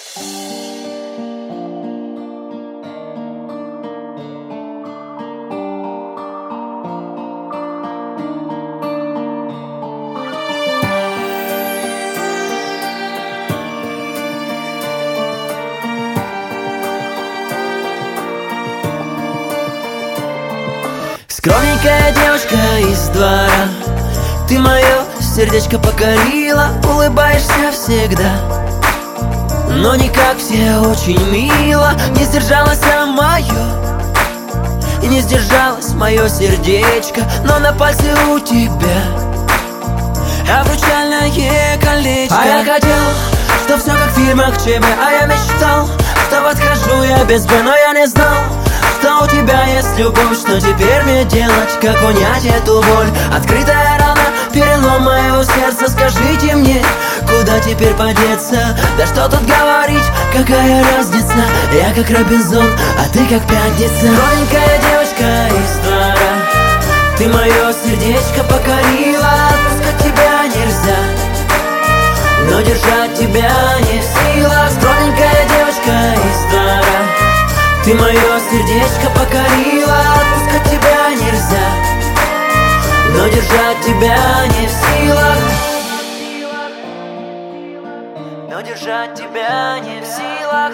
Скромненькая девушка из двора, ты мое сердечко покорила, улыбаешься всегда, но не как все, очень мило. Не сдержалась мое, и не сдержалось мое сердечко, но на пальце у тебя обручальное колечко. А я хотел, что все как в фильмах ЧБ, а я мечтал, что подхожу я без Б, но я не знал, что у тебя есть любовь. Что теперь мне делать, как унять эту боль? Открытая рана, перелом моего сердца. Скажите мне, куда теперь подеться? Да что тут говорить, какая разница? Я как Робинзон, а ты как пятница. Маленькая девочка из двора, ты мое сердечко покорила. Отпускать тебя нельзя, но держать тебя не в силах. Скромненькая девочка из двора, ты мое сердечко покорила. Отпускать тебя нельзя, но держать тебя не в силах. Но держать тебя не в силах.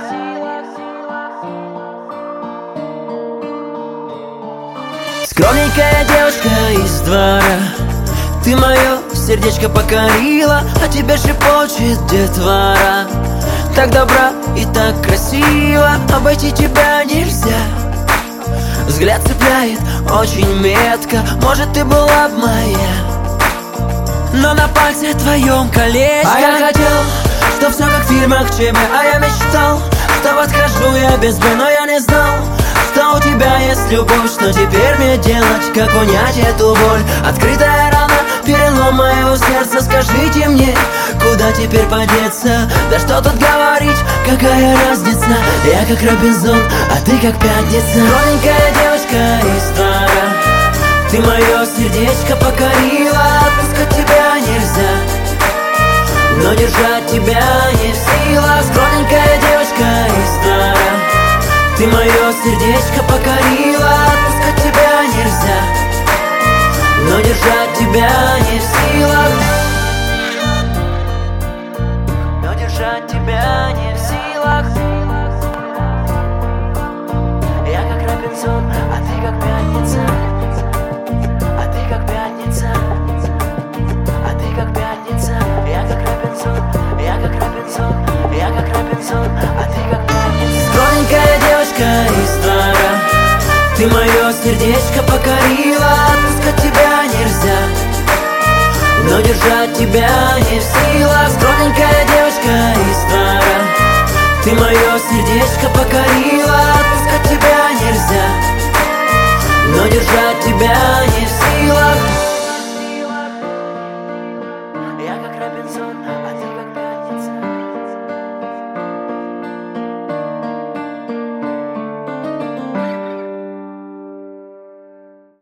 Скромненькая девушка из двора, ты мое сердечко покорила, а тебе шепочет детвора. Так добра и так красиво, обойти тебя нельзя. Взгляд цепляет очень метко, может, ты была б моя, но на пальце твоем колечко. А я хотел, что все как в фильмах ЧБ, а я мечтал, что подхожу я без Б, но я не знал, что у тебя есть любовь. Что теперь мне делать, как унять эту боль? Открытая рана, перелом моего сердца. Скажите мне, куда теперь подеться? Да что тут говорить, какая разница? Я как Робинзон, а ты как пятница. Маленькая девочка из двора, ты мое сердечко покорила. Отпускать тебя нельзя, но держать тебя не в силах. Скромненькая девочка из двора, ты мое сердечко покорила. Отпускать тебя нельзя, но держать тебя не в силах. Но держать тебя не в силах. Я как Робинзон, а ты как пятница. А ты как пятница. А ты как пятница. Я как Робинзон, я как Робинзон, я как Робинзон, а ты как пятница. Скромненькая девочка из двора, ты мое сердечко покорила. Отпускать тебя нельзя, но держать тебя не в силах. Скромненькая девочка из двора, ты мое сердечко покорила.